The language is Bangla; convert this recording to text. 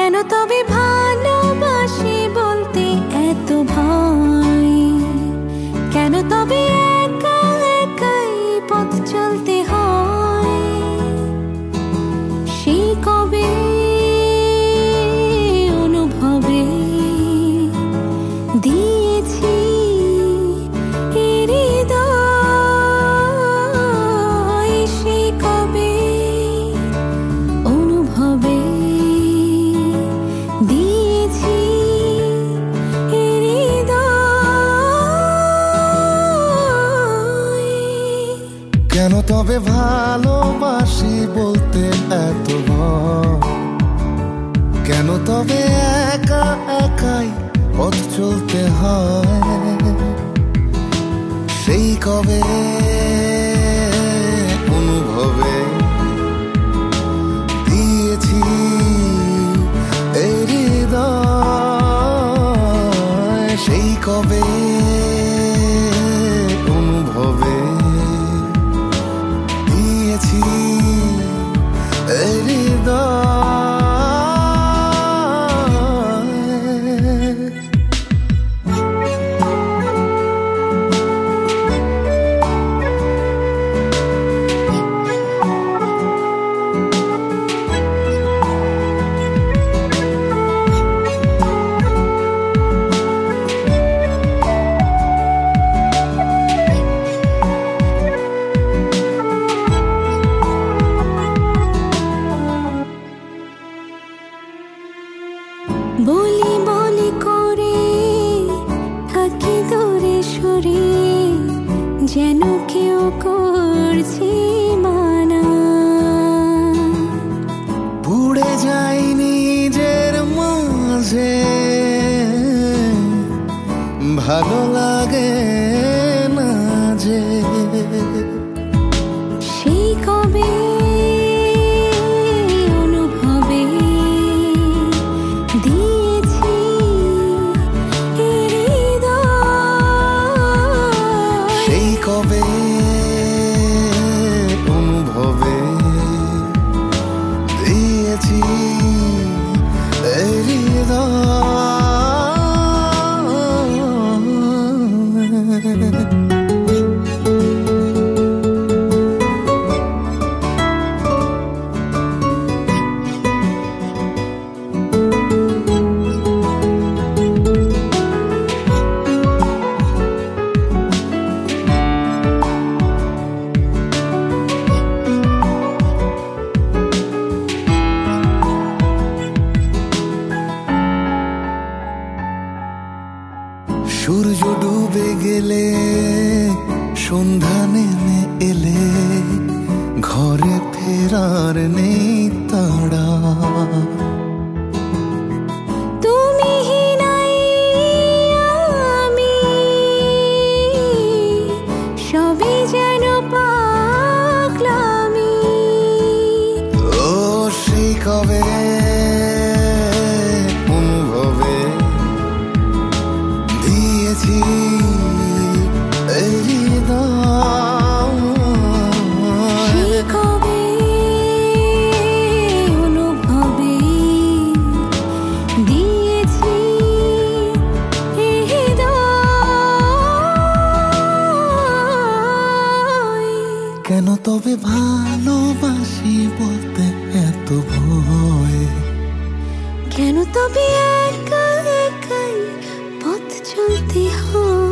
কেন তবে ভালোবাসি বলতে এত ভয়? কেন তবে একা একাই পথ চলতে হয়? সেই কবে অনুভবে দিয়েছি হৃদয়, সেই কবে অনুভবে দিয়েছি হৃদয়। কেন তবে ভালোবাসি বলতে এত ভয়? কেন তবে একা একাই পথ চলতে হয়? সেই কবে অনুভবে দিয়েছি এই হৃদয়, সেই কবে অনুভবে দিয়েছি এই হৃদয়। বলি বলি করে থাকি দূরে সরে, যেন কেউ করছি মানা। পুড়ে যাই নিজের মাঝে, ভালো লাগে না যে। সেই কবে অনুভবে দিয়েছি হৃদয়, সেই কবে অনুভবে দিয়েছি এই হৃদয়। সূর্য ডুবে গেলে সন্ধ্যা নেমে এলে ঘরে ফেরার নেই তাড়া। তুমি নাই আমি সবই যেন পাগলামি। ও সেই কবে অনুভবে দিয়েছি এই হৃদয়, সেই কবে অনুভবে দিয়েছি হৃদয়। কেন তবে ভালোবাসি বলতে এত ভয়? কেন তবে একা একাই পথ চলতে হয়?